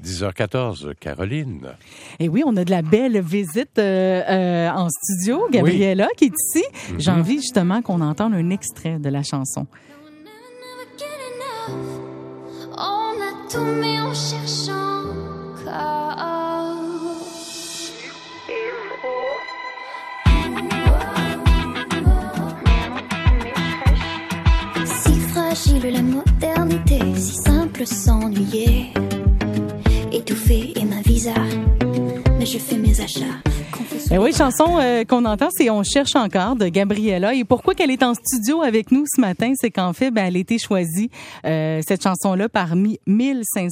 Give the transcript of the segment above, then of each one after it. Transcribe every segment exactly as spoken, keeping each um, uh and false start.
dix heures quatorze, Caroline. Et oui, on a de la belle visite euh, euh, en studio. Gabriella oui. qui est ici. Mm-hmm. J'ai envie justement qu'on entende un extrait de la chanson. On a tout mais on cherche encore. Si fragile la modernité, si simple s'ennuyer. Étouffée et ma visa, mais je fais mes achats. Eh oui, chanson euh, qu'on entend, c'est On cherche encore de Gabriella. Et pourquoi qu'elle est en studio avec nous ce matin, c'est qu'en fait, ben, elle a été choisie, euh, cette chanson-là, parmi mille cinq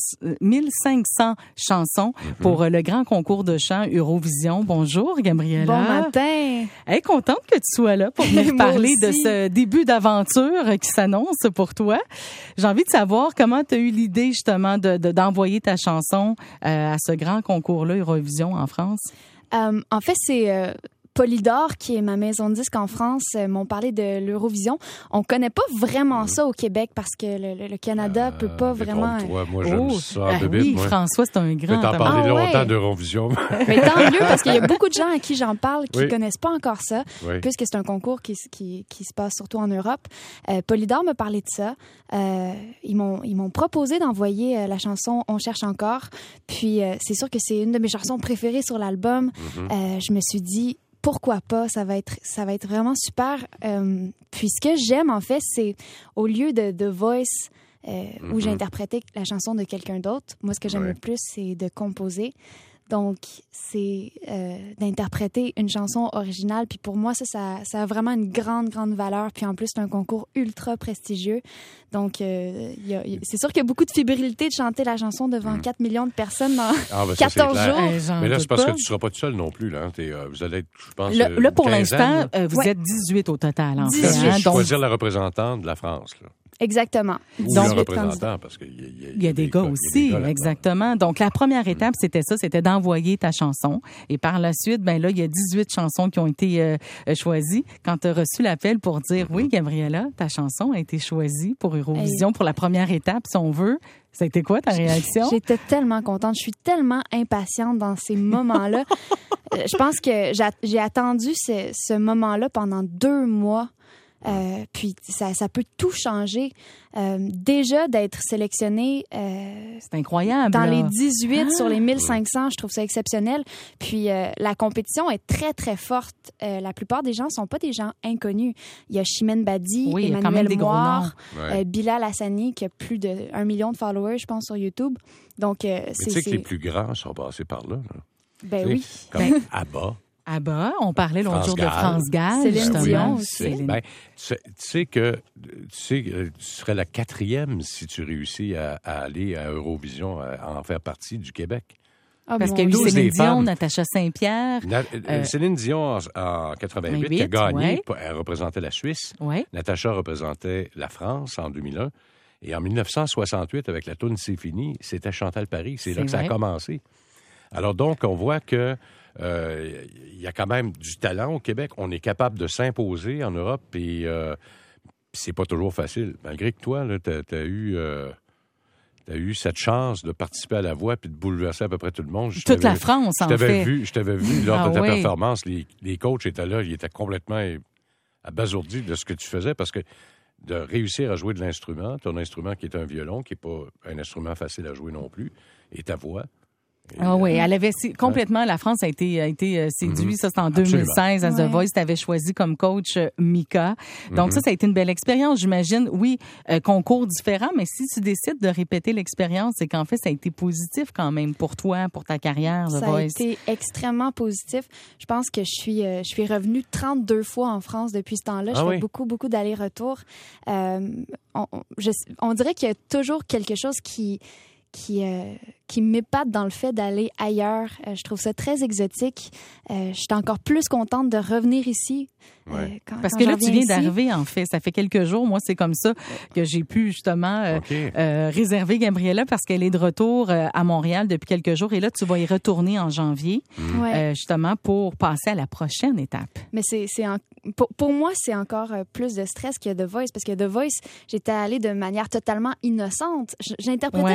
cents chansons mm-hmm. pour euh, le grand concours de chant Eurovision. Bonjour, Gabriella. Bon matin. Elle est contente que tu sois là pour venir parler de ce début d'aventure qui s'annonce pour toi. J'ai envie de savoir comment tu as eu l'idée, justement, de, de, d'envoyer ta chanson euh, à ce grand concours-là, Eurovision, en France. Euh, en fait, c'est euh, Polydor, qui est ma maison de disques en France, euh, m'ont parlé de l'Eurovision. On connaît pas vraiment ça au Québec parce que le, le, le Canada euh, peut pas vraiment... Toi, moi, j'aime oh, ça. Ah bébé, oui, moi. François, c'est un grand... Je vais t'en parler ah, longtemps ouais. d'Eurovision. Mais tant mieux, parce qu'il y a beaucoup de gens à qui j'en parle qui oui. connaissent pas encore ça, oui. puisque c'est un concours qui, qui, qui se passe surtout en Europe. Euh, Polydor m'a parlé de ça. Euh, ils m'ont ils m'ont proposé d'envoyer euh, la chanson On cherche encore. Puis euh, c'est sûr que c'est une de mes chansons préférées sur l'album. Mm-hmm. Euh, je me suis dit pourquoi pas, ça va être ça va être vraiment super. Euh, puis ce que j'aime en fait, c'est au lieu de The Voice euh, mm-hmm. où j'ai interprété la chanson de quelqu'un d'autre, moi ce que j'aime ouais. le plus c'est de composer. Donc, c'est euh, d'interpréter une chanson originale. Puis pour moi, ça, ça, ça a vraiment une grande, grande valeur. Puis en plus, c'est un concours ultra prestigieux. Donc, euh, y a, y, c'est sûr qu'il y a beaucoup de fébrilité de chanter la chanson devant mmh. quatre millions de personnes dans ah, ben quatorze jours. Hey, mais là, c'est parce pas. que tu ne seras pas tout seul non plus. Là. T'es, euh, vous allez être, je pense, là, là pour l'instant, euh, vous ouais. êtes dix-huit au total. En dix-huit. fait, hein, donc... choisir la représentante de la France, là. Exactement. Ou donc, le représentant, parce qu'il y a, il y a, il y a des, des gars, gars aussi, des gars exactement. Donc, la première étape, c'était ça, c'était d'envoyer ta chanson. Et par la suite, ben là, il y a dix-huit chansons qui ont été euh, choisies. Quand tu as reçu l'appel pour dire, mm-hmm. oui, Gabriella, ta chanson a été choisie pour Eurovision, hey. pour la première étape, si on veut. Ça a été quoi ta réaction? J'étais tellement contente. Je suis tellement impatiente dans ces moments-là. Je pense que j'ai, j'ai attendu ce, ce moment-là pendant deux mois. Euh, puis ça, ça peut tout changer. Euh, déjà d'être sélectionné euh, c'est incroyable dans là. les dix-huit ah. sur les mille cinq cents, je trouve ça exceptionnel. Puis euh, la compétition est très très forte. Euh, la plupart des gens sont pas des gens inconnus. Il y a Chimène Badi, oui, Emmanuel Moire, ouais. euh, Bilal Hassani qui a plus de un million de followers, je pense, sur YouTube. Donc euh, Mais c'est, tu sais c'est... que les plus grands sont passés par là. là. Ben t'sais, oui. Comme ben... Abba. Ah bah, on parlait l'autre France jour Gall. de France Gall. Céline Dion aussi. Céline. Ben, tu, sais, tu sais que tu sais que tu serais la quatrième si tu réussis à, à aller à Eurovision, à, à en faire partie du Québec. Ah, parce qu'il y a eu Céline Dion, Natacha Saint-Pierre. Na, euh, Céline Dion, en, en quatre-vingt-huit, qui a gagné, ouais. elle représentait la Suisse. Ouais. Natacha représentait la France en deux mille un. Et en dix-neuf cent soixante-huit, avec la toune C'est fini, c'était Chantal Paris. C'est, c'est là que vrai. Ça a commencé. Alors donc, on voit que il euh, y a quand même du talent au Québec. On est capable de s'imposer en Europe et euh, c'est pas toujours facile. Malgré que toi, tu as eu, euh, eu cette chance de participer à La Voix puis de bouleverser à peu près tout le monde. Je Toute la France, je en t'avais fait. Vu, je t'avais vu lors ah, de ta oui. performance. Les, les coachs étaient là, ils étaient complètement abasourdis de ce que tu faisais parce que de réussir à jouer de l'instrument, ton instrument qui est un violon, qui n'est pas un instrument facile à jouer non plus, et ta voix. Ah oui, elle avait complètement, la France a été, a été séduite, mm-hmm. ça c'est en deux mille seize, à The ouais. Voice, tu avais choisi comme coach euh, Mika. Donc mm-hmm. ça, ça a été une belle expérience, j'imagine. Oui, euh, concours différent, mais si tu décides de répéter l'expérience, c'est qu'en fait, ça a été positif quand même pour toi, pour ta carrière, The ça Voice. Ça a été extrêmement positif. Je pense que je suis, euh, je suis revenue trente-deux fois en France depuis ce temps-là. Ah je oui. fais beaucoup, beaucoup d'allers-retours. Euh, on, je, on dirait qu'il y a toujours quelque chose qui... qui euh, qui m'épate dans le fait d'aller ailleurs. Euh, je trouve ça très exotique. Euh, je suis encore plus contente de revenir ici. Ouais. Euh, quand, Parce quand que là, tu viens ici. d'arriver, en fait. Ça fait quelques jours. Moi, c'est comme ça que j'ai pu, justement, euh, okay. euh, réserver Gabriella parce qu'elle est de retour euh, à Montréal depuis quelques jours. Et là, tu vas y retourner en janvier, mmh. ouais. euh, justement, pour passer à la prochaine étape. Mais c'est, c'est en... pour, pour moi, c'est encore plus de stress que The Voice. Parce que The Voice, j'étais allée de manière totalement innocente. J'interprétais ouais. la chanson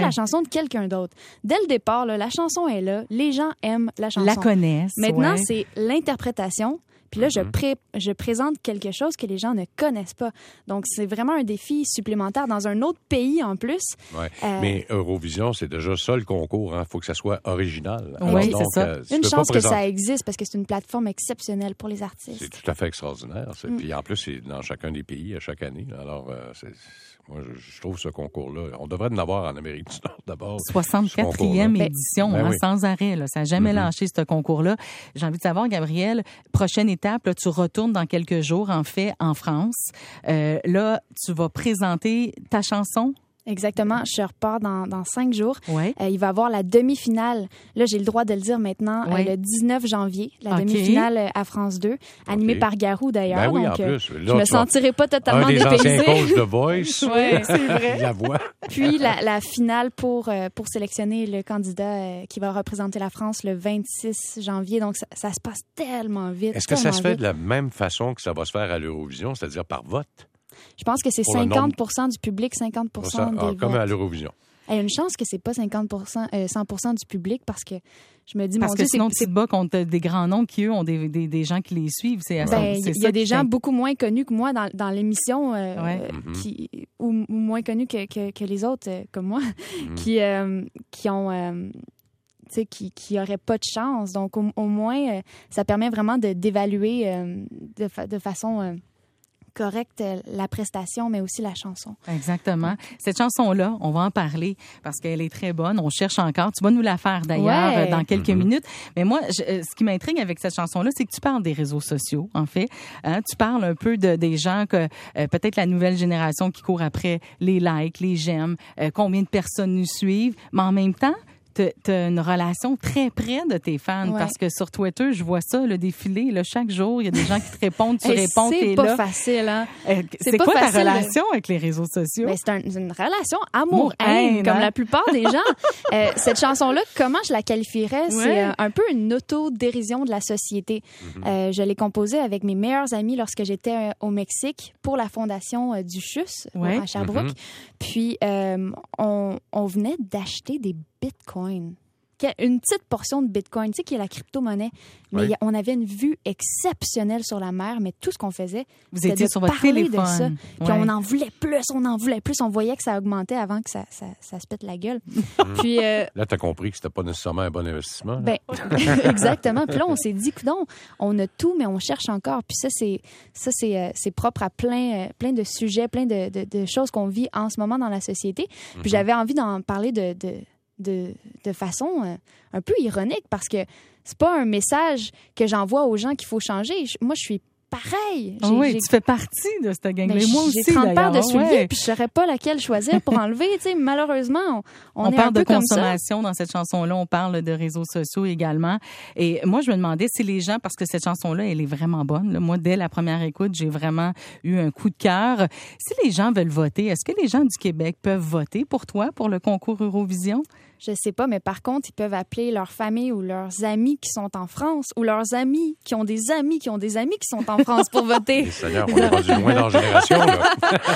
représente quelqu'un d'autre. Dès le départ, là, la chanson est là, les gens aiment la chanson. La connaissent. Maintenant, ouais. c'est l'interprétation. Puis là, mm-hmm. je, pré- je présente quelque chose que les gens ne connaissent pas. Donc, c'est vraiment un défi supplémentaire dans un autre pays en plus. Ouais. Euh... Mais Eurovision, c'est déjà ça le concours. Il hein. faut que ça soit original. Oui, c'est ça. Euh, une chance que ça existe parce que c'est une plateforme exceptionnelle pour les artistes. C'est tout à fait extraordinaire. Mm. Puis en plus, c'est dans chacun des pays à chaque année. Alors, euh, c'est... Moi, je trouve ce concours-là, on devrait en avoir en Amérique du Nord d'abord. soixante-quatrième édition, ben, hein, oui. sans arrêt. Là. Ça n'a jamais mm-hmm. lâché ce concours-là. J'ai envie de savoir, Gabriel, prochaine étape, là, tu retournes dans quelques jours, en fait, en France. Euh, là, tu vas présenter ta chanson. Exactement. Je repars dans, dans cinq jours. Ouais. Euh, il va y avoir la demi-finale. Là, j'ai le droit de le dire maintenant, ouais. euh, le dix-neuf janvier. La okay. demi-finale à France deux, animée okay. par Garou, d'ailleurs. Ben oui, donc, en euh, plus. Là, je me sentirai pas totalement dépaysée. Un des anciens coachs de Voice. Oui, c'est vrai. La voix. Puis, la, la finale pour, euh, pour sélectionner le candidat euh, qui va représenter la France le vingt-six janvier. Donc, ça, ça se passe tellement vite. Est-ce que ça se fait vite. de la même façon que ça va se faire à l'Eurovision, c'est-à-dire par vote? Je pense que c'est pour cinquante pour cent du public, cinquante pour cent des ah, votes. Comme à l'Eurovision. Il y a une chance que c'est pas cinquante pour cent, euh, cent pour cent du public parce que je me dis, parce mon que Dieu, sinon, c'est... tu te bats contre des grands noms qui, eux, ont des, des, des gens qui les suivent. C'est, ben, c'est il y ça a des gens fait... beaucoup moins connus que moi dans, dans l'émission euh, ouais. qui, ou, ou moins connus que, que, que les autres, euh, comme moi, mm-hmm. qui, euh, qui ont... Euh, qui qui n'auraient pas de chance. Donc, au, au moins, euh, ça permet vraiment de, d'évaluer euh, de, fa- de façon... Euh, correcte la prestation, mais aussi la chanson. Exactement. Cette chanson-là, on va en parler parce qu'elle est très bonne. On cherche encore. Tu vas nous la faire d'ailleurs ouais. dans quelques mm-hmm. minutes. Mais moi, je, ce qui m'intrigue avec cette chanson-là, c'est que tu parles des réseaux sociaux, en fait. Hein? Tu parles un peu de, des gens que euh, peut-être la nouvelle génération qui court après les likes, les j'aime, euh, combien de personnes nous suivent, mais en même temps, tu as une relation très près de tes fans ouais. parce que sur Twitter, je vois ça, le défilé, là, chaque jour, il y a des gens qui te répondent, tu réponds, t'es là. C'est pas facile, hein? Euh, c'est c'est pas quoi facile. Ta relation avec les réseaux sociaux? Ben, c'est un, une relation amour-haine, comme hein? la plupart des gens. euh, cette chanson-là, comment je la qualifierais? Ouais. C'est euh, un peu une auto-dérision de la société. Mm-hmm. Euh, je l'ai composée avec mes meilleurs amis lorsque j'étais euh, au Mexique pour la fondation euh, du C H U S ouais. à Sherbrooke. Mm-hmm. Puis, euh, on, on venait d'acheter des Bitcoin. Une petite portion de Bitcoin, tu sais, qui est la crypto-monnaie. Mais oui. on avait une vue exceptionnelle sur la mer, mais tout ce qu'on faisait, Vous c'était étiez de sur votre parler téléphone. de ça. Puis ouais. on en voulait plus, on en voulait plus. On voyait que ça augmentait avant que ça, ça, ça se pète la gueule. Puis, euh, là, tu as compris que c'était pas nécessairement un bon investissement. Ben, exactement. Puis là, on s'est dit, coudonc, on a tout, mais on cherche encore. Puis ça, c'est, ça, c'est, euh, c'est propre à plein, euh, plein de sujets, plein de, de, de choses qu'on vit en ce moment dans la société. Puis mm-hmm. j'avais envie d'en parler de... de De, de façon euh, un peu ironique parce que c'est pas un message que j'envoie aux gens qu'il faut changer. Je, moi, je suis pareil. J'ai, oui, j'ai... tu fais partie de cette gang-là. Ben, moi aussi, j'ai trente paires de souliers ouais. puis je saurais pas laquelle choisir pour enlever. Tu sais, malheureusement, on, on, on est parle un peu de comme consommation ça. Dans cette chanson-là. On parle de réseaux sociaux également. Et moi, je me demandais si les gens, parce que cette chanson-là, elle est vraiment bonne. Là. Moi, dès la première écoute, j'ai vraiment eu un coup de cœur. Si les gens veulent voter, est-ce que les gens du Québec peuvent voter pour toi, pour le concours Eurovision? Je sais pas, mais par contre, ils peuvent appeler leur famille ou leurs amis qui sont en France ou leurs amis qui ont des amis qui ont des amis qui sont en France pour voter. Seigneur, on est rendu loin dans la génération, là.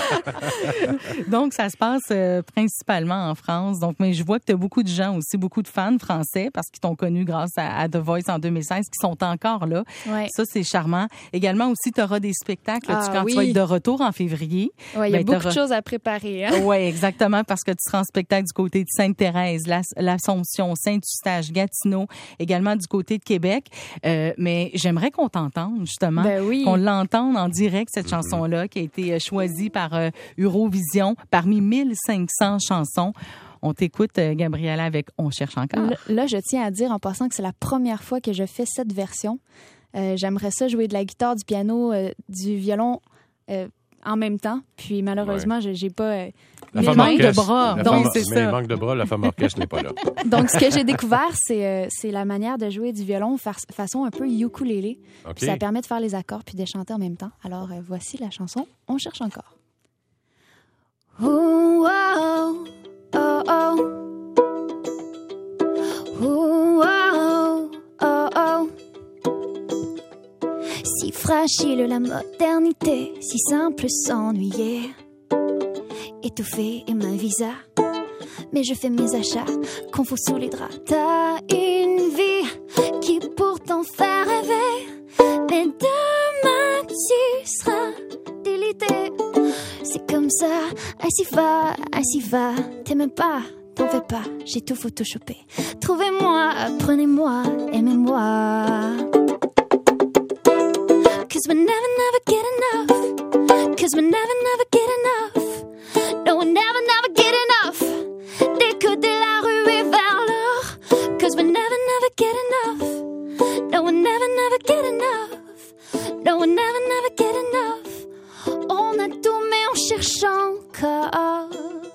Donc, ça se passe euh, principalement en France. Donc, mais je vois que tu as beaucoup de gens aussi, beaucoup de fans français parce qu'ils t'ont connu grâce à, à The Voice en deux mille seize, qui sont encore là. Ouais. Ça, c'est charmant. Également aussi, tu auras des spectacles ah, tu, quand oui. tu vas être de retour en février. Oui, il y a ben, beaucoup de choses à préparer. Hein? Oui, exactement, parce que tu seras en spectacle du côté de Sainte-Thérèse, l'Assomption, Saint-Eustache, Gatineau, également du côté de Québec. Euh, mais j'aimerais qu'on t'entende, justement, ben oui. qu'on l'entende en direct, cette chanson-là, qui a été choisie par euh, Eurovision parmi mille cinq cents chansons. On t'écoute, euh, Gabriella, avec On cherche encore. Là, là, je tiens à dire en passant que c'est la première fois que je fais cette version. Euh, j'aimerais ça jouer de la guitare, du piano, euh, du violon euh, en même temps. Puis malheureusement, ouais. je j'ai pas... Euh, La il manque de bras. La donc, femme, c'est mais ça. il manque de bras, la femme orchestre n'est pas là. Donc, ce que j'ai découvert, c'est, euh, c'est la manière de jouer du violon fa- façon un peu ukulélé. Okay. Ça permet de faire les accords puis de chanter en même temps. Alors, euh, voici la chanson On cherche encore. Ooh, oh, oh, oh. Ooh, oh, oh, oh. Si fragile la modernité, si simple s'ennuyer. Étouffé et main visa, mais je fais mes achats, qu'on fout sous les draps. T'as une vie qui pourtant fait rêver, mais demain tu seras délité. C'est comme ça, ainsi va, ainsi va. T'aimes pas, t'en fais pas, j'ai tout photoshopé. Trouvez-moi, prenez-moi, aimez-moi. Cause we never, never get enough. Cause we never, never get enough. No, we never, never get enough. Dès que de la rue et vers l'or. Cause we never, never get enough. No, we never, never get enough. No, we never, never get enough. On a tout mais on cherche encore.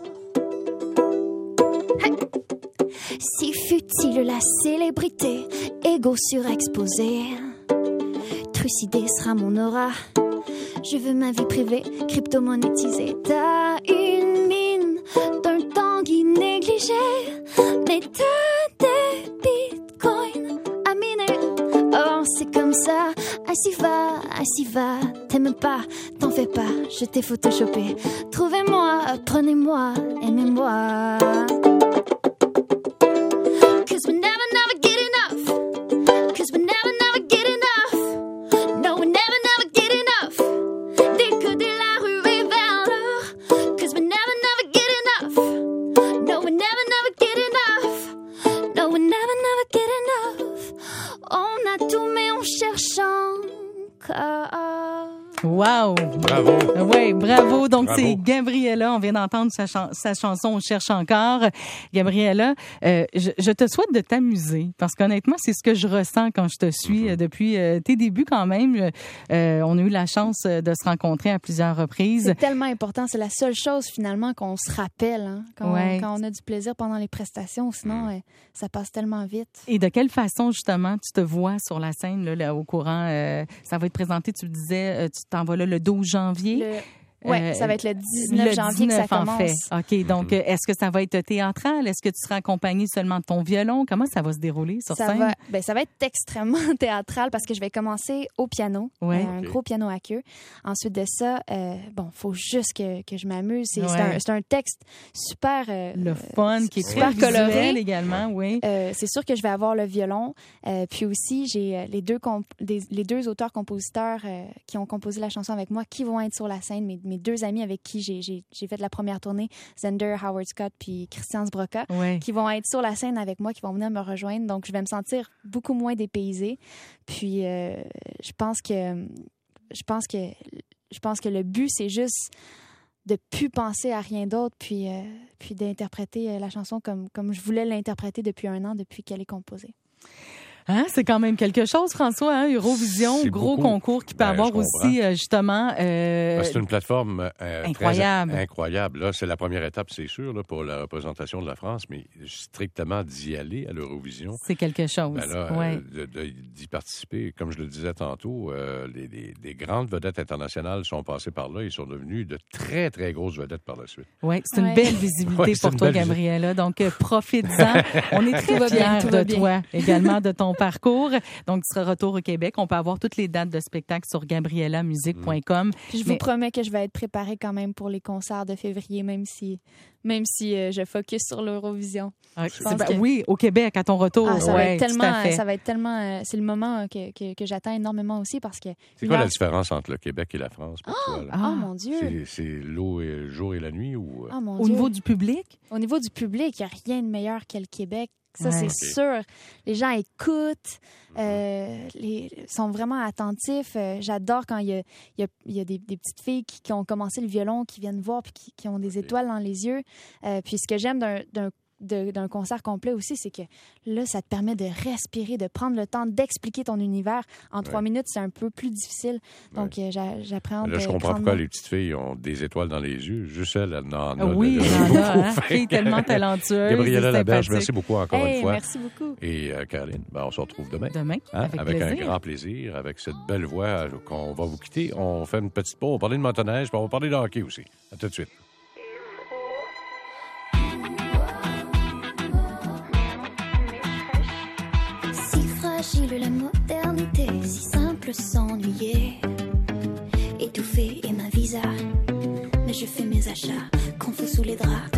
Hey. Si futile la célébrité, égo surexposé. Trucidé sera mon aura. Je veux ma vie privée, crypto-monétisée. T'as une mine d'un Tanguy négligé, mais t'as des bitcoins à miner. Oh, c'est comme ça, ainsi va, ainsi va. T'aimes pas, t'en fais pas, je t'ai photoshopé. Trouvez-moi, prenez-moi, aimez-moi. Cause we never, never get enough. Cause we never, never get enough. No, we never, never get enough. Dès que de la rue et vers l'or. Cause we never, never get enough. No, we never, never get enough. No, we never, never get enough. On a tout mais on cherche encore. Wow! Bravo! Oui, bravo. Donc, bravo. C'est Gabriella. On vient d'entendre sa, chan- sa chanson « On cherche encore ». Gabriella, euh, je, je te souhaite de t'amuser parce qu'honnêtement, c'est ce que je ressens quand je te suis mm-hmm. depuis euh, tes débuts quand même. Euh, on a eu la chance de se rencontrer à plusieurs reprises. C'est tellement important. C'est la seule chose, finalement, qu'on se rappelle hein, quand, ouais. on, quand on a du plaisir pendant les prestations. Sinon, mm. euh, ça passe tellement vite. Et de quelle façon, justement, tu te vois sur la scène là, là, au courant? Euh, ça va être présenté, tu le disais, euh, tu t'en vas là le douze janvier. Le... Oui, euh, ça va être le dix-neuf le janvier dix-neuf que ça commence. Fait. OK, donc mm-hmm. est-ce que ça va être théâtral? Est-ce que tu seras accompagné seulement de ton violon? Comment ça va se dérouler sur ça scène? Va, ben, ça va être extrêmement théâtral parce que je vais commencer au piano, ouais. euh, un okay. gros piano à queue. Ensuite de ça, euh, bon, il faut juste que, que je m'amuse. C'est, ouais. c'est, un, c'est un texte super... Euh, le fun, qui est super très coloré visuel également, oui. Euh, c'est sûr que je vais avoir le violon. Euh, puis aussi, j'ai les deux, comp- des, les deux auteurs-compositeurs euh, qui ont composé la chanson avec moi qui vont être sur la scène, mes, mes deux amis avec qui J'ai, j'ai, j'ai fait la première tournée, Zender, Howard Scott puis Christian Sbroca, ouais. qui vont être sur la scène avec moi, qui vont venir me rejoindre. Donc, je vais me sentir beaucoup moins dépaysée. Puis, euh, je pense que je pense que je pense que le but, c'est juste de plus penser à rien d'autre, puis euh, puis d'interpréter la chanson comme comme je voulais l'interpréter depuis un an, depuis qu'elle est composée. Hein, c'est quand même quelque chose, François, hein? Eurovision, c'est gros beaucoup. Concours qui peut ben, avoir aussi, euh, justement... Euh... Ben, c'est une plateforme euh, incroyable. Très incroyable. Là, c'est la première étape, c'est sûr, là, pour la représentation de la France, mais strictement d'y aller à l'Eurovision... C'est quelque chose, ben là, ouais. euh, de, de, d'y participer. Comme je le disais tantôt, euh, les, les, les grandes vedettes internationales sont passées par là et sont devenues de très, très grosses vedettes par la suite. Oui, c'est une ouais. belle visibilité ouais, pour toi, Gabriella. Donc, euh, profites-en. On est très fiers de bien. toi, également, de ton parcours. Donc, tu seras retour au Québec. On peut avoir toutes les dates de spectacle sur gabriella musique point com. Puis je vous Mais... promets que je vais être préparée quand même pour les concerts de février, même si, même si euh, je focus sur l'Eurovision. Ah, que... Oui, au Québec, à ton retour. Ah, ça, ouais, va être tellement, ça va être tellement... Euh, c'est le moment que, que, que j'attends énormément aussi parce que... C'est quoi heure... la différence entre le Québec et la France pour oh, toi? Là? Ah, oh, mon Dieu! C'est, c'est l'eau et le jour et la nuit ou... Oh, mon au Dieu. niveau du public? Au niveau du public, il n'y a rien de meilleur que le Québec. Ça, ouais. c'est okay. sûr. Les gens écoutent, euh, les, sont vraiment attentifs. Euh, j'adore quand il y a, il y a, il y a des, des petites filles qui, qui ont commencé le violon, qui viennent voir puis qui, qui ont des étoiles dans les yeux. Euh, puis ce que j'aime d'un, d'un De, d'un concert complet aussi, c'est que là, ça te permet de respirer, de prendre le temps d'expliquer ton univers. En trois ouais. minutes, c'est un peu plus difficile. Donc, ouais. euh, j'a, j'apprends... Là, je comprends pourquoi les petites filles ont des étoiles dans les yeux. Juste elles, non, non. Oui, il y en a, hein? Fille tellement talentueuse. Gabriella Laberge, merci beaucoup encore hey, une fois. Merci beaucoup. Et euh, Caroline, ben, on se retrouve demain. Demain, hein? avec, avec plaisir. un grand plaisir, avec cette belle voix qu'on va vous quitter. On fait une petite pause, on va parler de motoneige, puis on va parler de hockey aussi. À tout de suite. La modernité, si simple s'ennuyer, étouffée et ma visa, mais je fais mes achats, qu'on fout sous les draps.